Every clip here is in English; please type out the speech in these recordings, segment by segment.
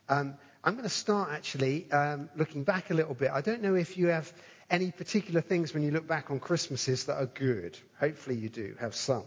I'm going to start actually looking back a little bit. I don't know if you have any particular things when you look back on Christmases that are good. Hopefully you do have some.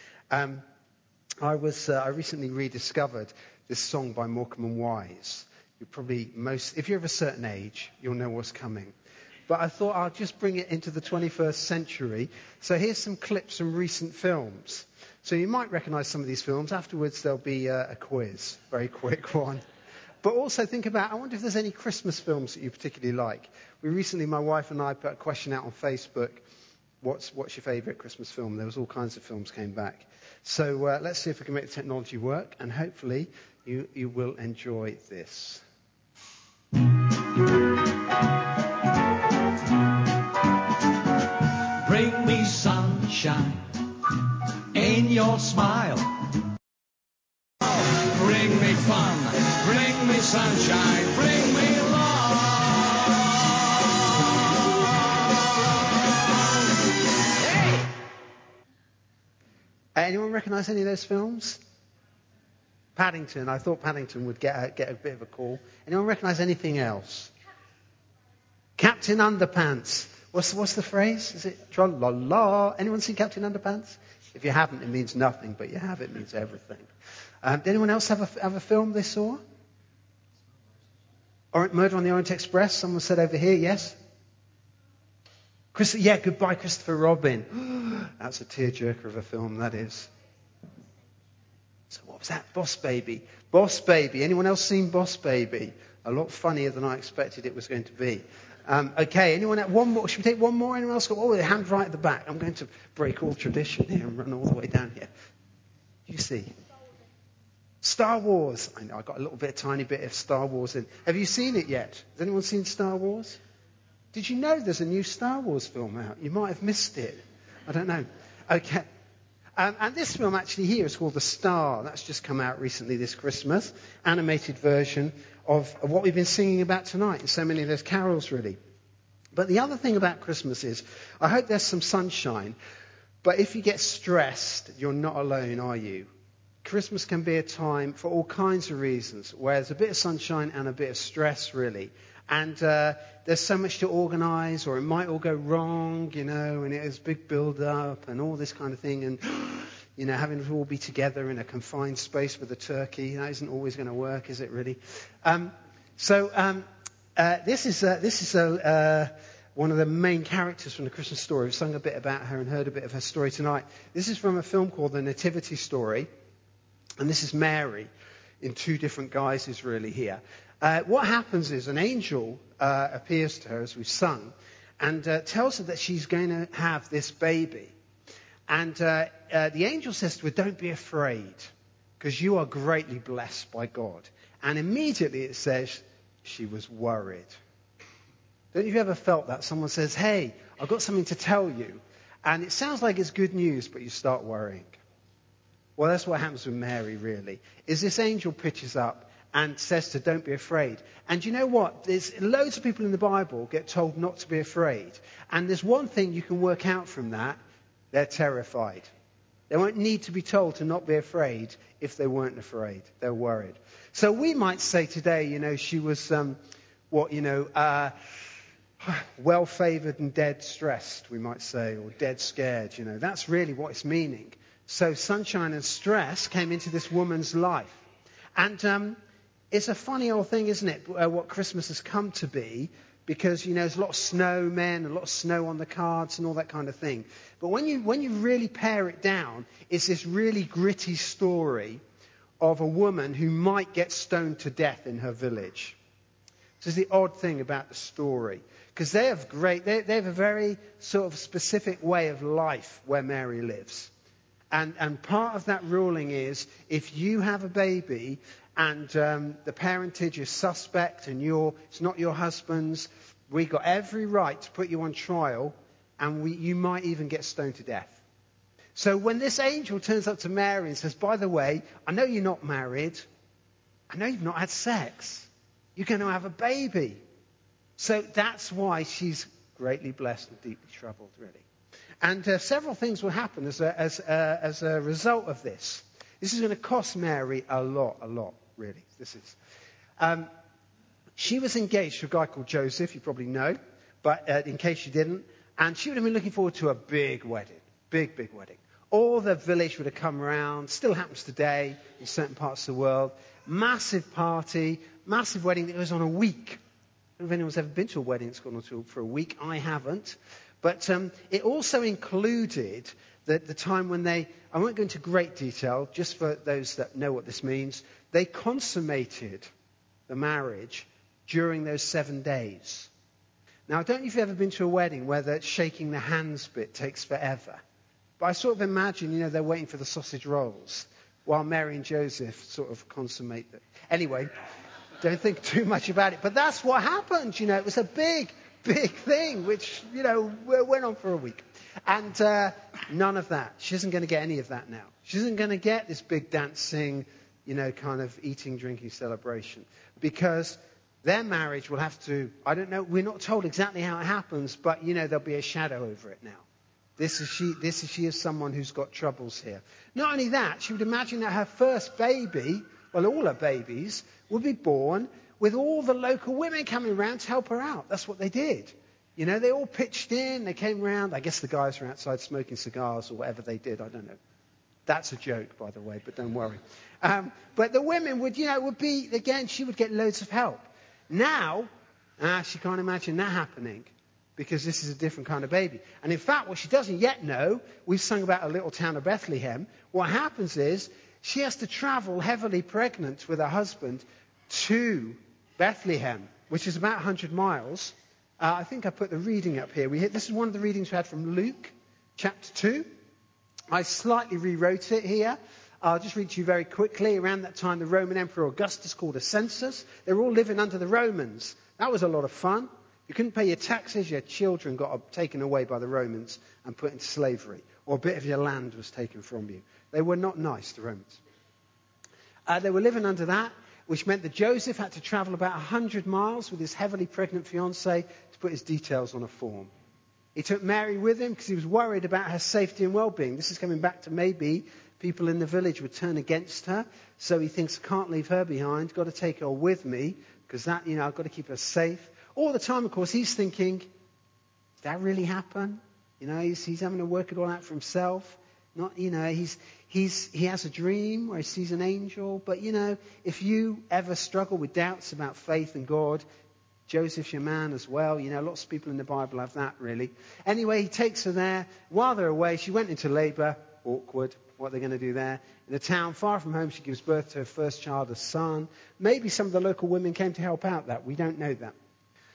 I recently rediscovered this song by Morecambe and Wise. If you're of a certain age, you'll know what's coming. But I thought I'll just bring it into the 21st century. So here's some clips from recent films. So you might recognize some of these films. Afterwards, there'll be a quiz, very quick one. But also think about, I wonder if there's any Christmas films that you particularly like. My wife and I put a question out on Facebook. What's your favourite Christmas film? There was all kinds of films came back. So let's see if we can make the technology work. And hopefully you will enjoy this. Bring me sunshine in your smile. Bring me fun, bring me sunshine, bring me love. Hey! Anyone recognise any of those films? Paddington. I thought Paddington would get a bit of a call. Anyone recognise anything else? Captain Underpants. What's the phrase? Is it tra-la-la? Anyone seen Captain Underpants? If you haven't, it means nothing, but you have, it means everything. Did anyone else have a film they saw? Murder on the Orient Express. Someone said over here, yes? Goodbye, Christopher Robin. That's a tearjerker of a film, that is. So what was that? Boss Baby. Boss Baby. Anyone else seen Boss Baby? A lot funnier than I expected it was going to be. Okay, anyone else? One more? Should we take one more? Anyone else got the hand right at the back? I'm going to break all tradition here and run all the way down here. You see? Star Wars. I know, I got a tiny bit of Star Wars in. Have you seen it yet? Has anyone seen Star Wars? Did you know there's a new Star Wars film out? You might have missed it. I don't know. Okay. And this film actually here is called The Star. That's just come out recently this Christmas. Animated version of what we've been singing about tonight in so many of those carols, really. But the other thing about Christmas is, I hope there's some sunshine. But if you get stressed, you're not alone, are you? Christmas can be a time for all kinds of reasons, where there's a bit of sunshine and a bit of stress, really. And there's so much to organise, or it might all go wrong, and there's big build-up and all this kind of thing. And, having to all be together in a confined space with a turkey, that isn't always going to work, is it really? This is one of the main characters from the Christmas story. We've sung a bit about her and heard a bit of her story tonight. This is from a film called The Nativity Story. And this is Mary in two different guises, really, here. What happens is an angel appears to her, as we've sung, and tells her that she's going to have this baby. And the angel says to her, don't be afraid, because you are greatly blessed by God. And immediately it says she was worried. Don't you ever felt that? Someone says, hey, I've got something to tell you. And it sounds like it's good news, but you start worrying. Well, that's what happens with Mary, really, is this angel pitches up and says to her, don't be afraid. And you know what? There's loads of people in the Bible get told not to be afraid. And there's one thing you can work out from that. They're terrified. They won't need to be told to not be afraid if they weren't afraid. They're worried. So we might say today, she was, well-favoured and dead stressed, we might say, or dead scared. That's really what it's meaning. So sunshine and stress came into this woman's life. And it's a funny old thing, isn't it, what Christmas has come to be, because, there's a lot of snowmen, a lot of snow on the cards and all that kind of thing. But when you really pare it down, it's this really gritty story of a woman who might get stoned to death in her village. This is the odd thing about the story. Because they have a very sort of specific way of life where Mary lives. And part of that ruling is, if you have a baby and the parentage is suspect and it's not your husband's, we've got every right to put you on trial, and you might even get stoned to death. So when this angel turns up to Mary and says, by the way, I know you're not married. I know you've not had sex. You're going to have a baby. So that's why she's greatly blessed and deeply troubled, really. And several things will happen as a result of this. This is going to cost Mary a lot, really. This is. She was engaged to a guy called Joseph, you probably know, but in case you didn't. And she would have been looking forward to a big wedding. Big, big wedding. All the village would have come around. Still happens today in certain parts of the world. Massive party, massive wedding that goes on a week. I don't know if anyone's ever been to a wedding that's gone on for a week. I haven't. But it also included the time when I won't go into great detail, just for those that know what this means, they consummated the marriage during those 7 days. Now, I don't know if you've ever been to a wedding where the shaking the hands bit takes forever. But I sort of imagine, they're waiting for the sausage rolls while Mary and Joseph sort of consummate it. Anyway, don't think too much about it. But that's what happened, It was a big, big thing, which, went on for a week. And none of that. She isn't going to get any of that now. She isn't going to get this big dancing, kind of eating, drinking celebration. Because their marriage will have to, I don't know, we're not told exactly how it happens, but, there'll be a shadow over it now. This is she is someone who's got troubles here. Not only that, she would imagine that her first baby, well, all her babies, would be born with all the local women coming around to help her out. That's what they did. They all pitched in, they came around. I guess the guys were outside smoking cigars or whatever they did, I don't know. That's a joke, by the way, but don't worry. But the women would be, again, she would get loads of help. Now, she can't imagine that happening because this is a different kind of baby. And in fact, what she doesn't yet know, we've sung about a little town of Bethlehem. What happens is she has to travel heavily pregnant with her husband to Bethlehem, which is about 100 miles. I think I put the reading up here. This is one of the readings we had from Luke, chapter 2. I slightly rewrote it here. I'll just read to you very quickly. Around that time, the Roman Emperor Augustus called a census. They were all living under the Romans. That was a lot of fun. You couldn't pay your taxes. Your children got taken away by the Romans and put into slavery. Or a bit of your land was taken from you. They were not nice, the Romans. They were living under that, which meant that Joseph had to travel about 100 miles with his heavily pregnant fiancée to put his details on a form. He took Mary with him because he was worried about her safety and well-being. This is coming back to maybe people in the village would turn against her. So he thinks, I can't leave her behind. Got to take her with me because that, I've got to keep her safe. All the time, of course, he's thinking, did that really happen? He's having to work it all out for himself. Not, he has a dream where he sees an angel. But, if you ever struggle with doubts about faith and God, Joseph's your man as well. Lots of people in the Bible have that, really. Anyway, he takes her there. While they're away, she went into labour. Awkward. What are they going to do there? In a town far from home, she gives birth to her first child, a son. Maybe some of the local women came to help out that. We don't know that.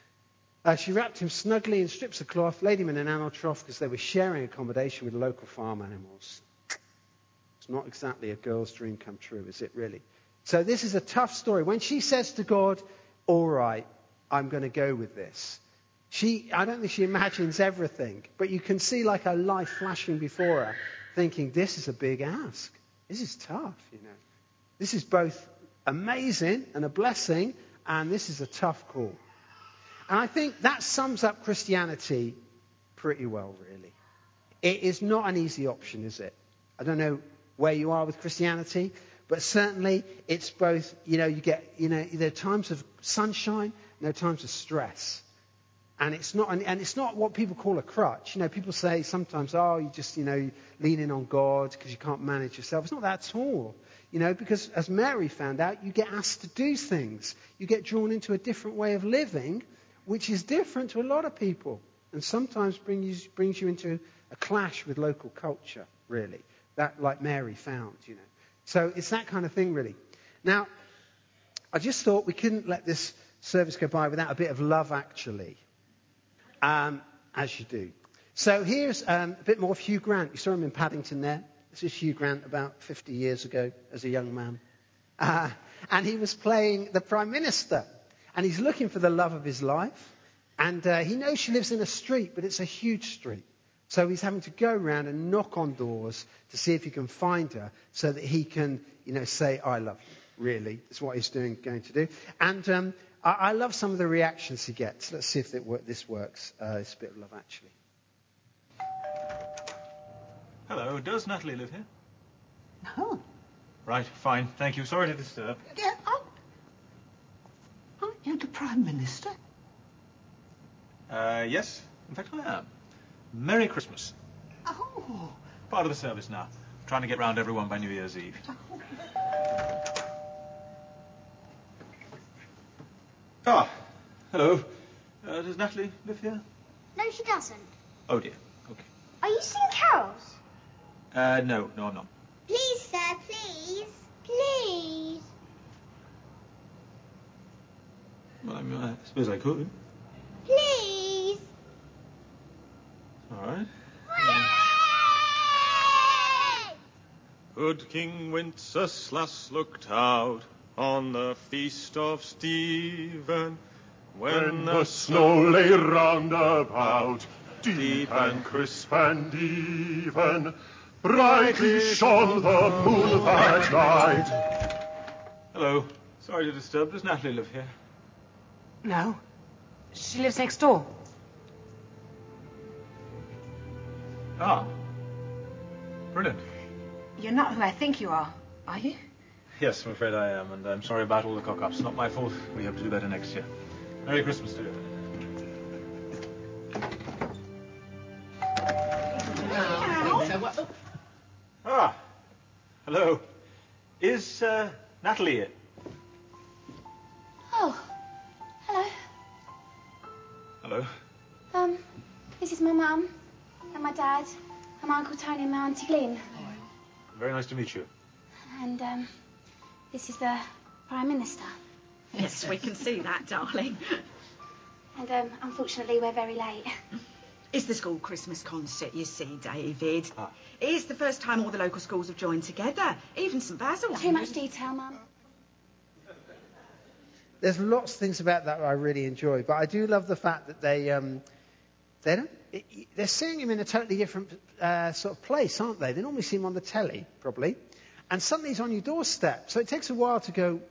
She wrapped him snugly in strips of cloth, laid him in an animal trough because they were sharing accommodation with local farm animals. It's not exactly a girl's dream come true, is it really? So this is a tough story. When she says to God, all right, I'm going to go with this. I don't think she imagines everything, but you can see like her life flashing before her, thinking, this is a big ask. This is tough, This is both amazing and a blessing, and this is a tough call. And I think that sums up Christianity pretty well, really. It is not an easy option, is it? I don't know where you are with Christianity, but certainly it's both, you get, there are times of sunshine and there are times of stress. And it's not what people call a crutch. People say sometimes, you just, leaning on God because you can't manage yourself. It's not that at all. Because as Mary found out, you get asked to do things. You get drawn into a different way of living, which is different to a lot of people. And sometimes brings you into a clash with local culture, really. That, like Mary found, So it's that kind of thing, really. Now, I just thought we couldn't let this service go by without a bit of love, actually. As you do. So here's a bit more of Hugh Grant. You saw him in Paddington there. This is Hugh Grant about 50 years ago as a young man. And he was playing the Prime Minister. And he's looking for the love of his life. And he knows she lives in a street, but it's a huge street. So he's having to go around and knock on doors to see if he can find her so that he can, say, I love you, really. That's what he's going to do. And I love some of the reactions he gets. Let's see if this works. It's a bit of love, actually. Hello, does Natalie live here? No. Right, fine, thank you. Sorry to disturb. Get up. Prime Minister? Yes. In fact, I am. Merry Christmas. Oh. Part of the service now. Trying to get round everyone by New Year's Eve. Ah, hello. Does Natalie live here? No, she doesn't. Oh, dear. Okay. Are you singing carols? No, I'm not. Please, sir, please. Please. Well, I suppose I could. Please. All right. Hooray! Good King Wenceslas looked out on the feast of Stephen, when the snow lay round about, deep and crisp and even, brightly shone the moon that night. Hello. Sorry to disturb. Does Natalie live here? No. She lives next door. Ah. Brilliant. You're not who I think you are you? Yes, I'm afraid I am, and I'm sorry about all the cock-ups. Not my fault. We hope to do better next year. Merry Christmas to you. Ah. Hello. Is Natalie here? Oh, hello. Hello. This is my mum and my dad and my Uncle Tony and my Auntie Glyn. Very nice to meet you. And, this is the Prime Minister. Yes, we can see that, darling. And, unfortunately, we're very late. It's the school Christmas concert, you see, David. Ah. It is the first time all the local schools have joined together. Even St Basil's. Too much detail, Mum. There's lots of things about that I really enjoy, but I do love the fact that they're seeing him in a totally different sort of place, aren't they? They normally see him on the telly, probably, and suddenly he's on your doorstep. So it takes a while to go,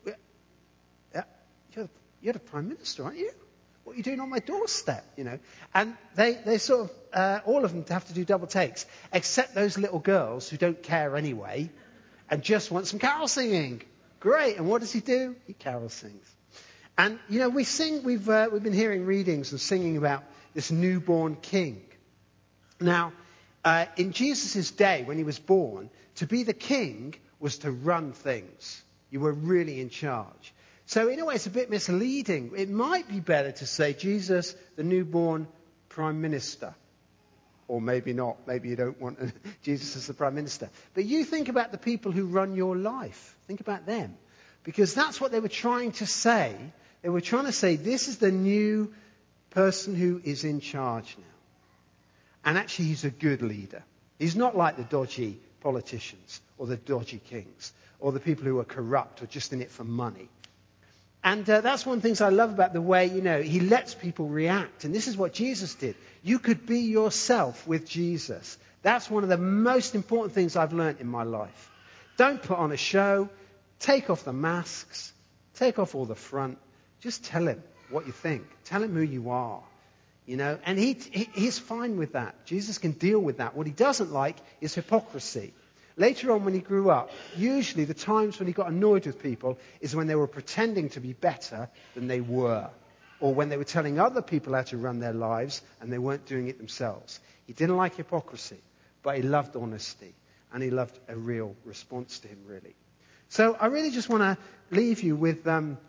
you're the Prime Minister, aren't you? What are you doing on my doorstep, you know? And they sort of, all of them have to do double takes, except those little girls who don't care anyway and just want some carol singing. Great. And what does he do? He carol sings. And, you know, we've been hearing readings and singing about this newborn king. Now, in Jesus' day, when he was born, to be the king was to run things. You were really in charge. So in a way, it's a bit misleading. It might be better to say Jesus, the newborn Prime Minister. Or maybe not. Maybe you don't want Jesus as the Prime Minister. But you think about the people who run your life. Think about them. Because that's what they were trying to say. They were trying to say, this is the new person who is in charge now. And actually, he's a good leader. He's not like the dodgy politicians or the dodgy kings or the people who are corrupt or just in it for money. And that's one of the things I love about the way, you know, he lets people react. And this is what Jesus did. You could be yourself with Jesus. That's one of the most important things I've learned in my life. Don't put on a show. Take off the masks. Take off all the front. Just tell him what you think. Tell him who you are. You know, and he's fine with that. Jesus can deal with that. What he doesn't like is hypocrisy. Later on when he grew up, usually the times when he got annoyed with people is when they were pretending to be better than they were. Or when they were telling other people how to run their lives and they weren't doing it themselves. He didn't like hypocrisy, but he loved honesty. And he loved a real response to him, really. So I really just want to leave you with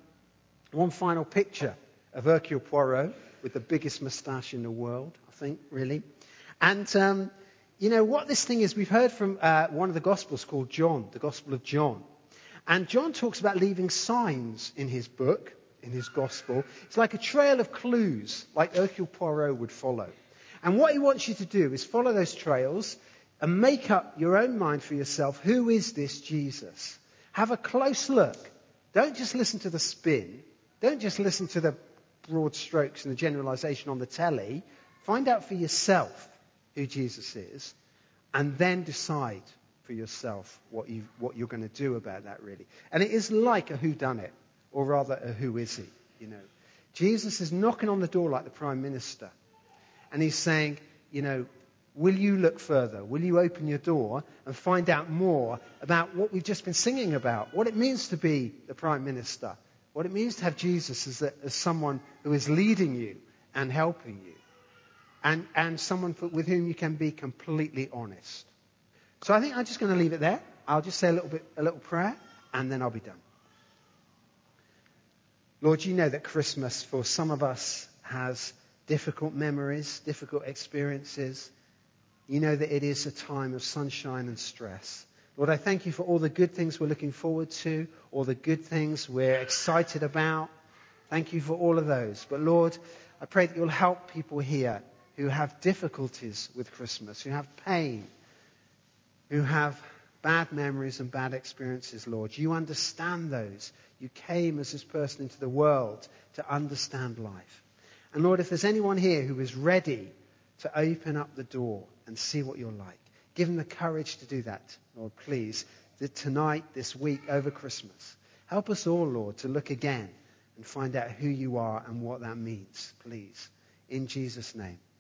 one final picture of Hercule Poirot with the biggest moustache in the world, I think, really. And you know, what this thing is, we've heard from one of the Gospels called John, the Gospel of John. And John talks about leaving signs in his book, in his Gospel. It's like a trail of clues, like Hercule Poirot would follow. And what he wants you to do is follow those trails and make up your own mind for yourself. Who is this Jesus? Have a close look. Don't just listen to the spin. Don't just listen to the broad strokes and the generalization on the telly. Find out for yourself who Jesus is, and then decide for yourself what you're going to do about that, really. And it is like a whodunit, or rather a who is he, you know. Jesus is knocking on the door like the Prime Minister, and he's saying, you know, will you look further? Will you open your door and find out more about what we've just been singing about, what it means to be the Prime Minister, What it means to have Jesus is that as someone who is leading you and helping you, and someone with whom you can be completely honest. So I think I'm just going to leave it there. I'll just say a little prayer, and then I'll be done. Lord, you know that Christmas for some of us has difficult memories, difficult experiences. You know that it is a time of sunshine and stress. Lord, I thank you for all the good things we're looking forward to, all the good things we're excited about. Thank you for all of those. But Lord, I pray that you'll help people here who have difficulties with Christmas, who have pain, who have bad memories and bad experiences, Lord. You understand those. You came as this person into the world to understand life. And Lord, if there's anyone here who is ready to open up the door and see what you're like, give them the courage to do that, Lord, please. Tonight, this week, over Christmas. Help us all, Lord, to look again and find out who you are and what that means, please. In Jesus' name.